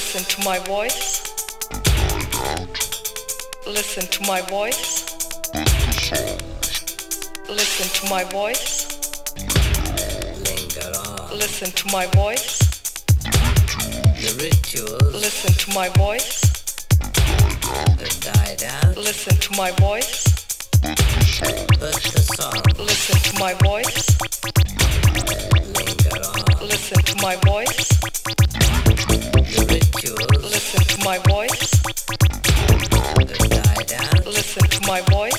Listen to my voice. Listen to my voice. Listen to my voice. Linger on. Listen to my voice. The rituals Listen to my voice. have died out, Listen to my voice. but the song Listen to my voice. linger on. Listen to my voice. The rituals Listen to my voice. have died out, Listen to my voice.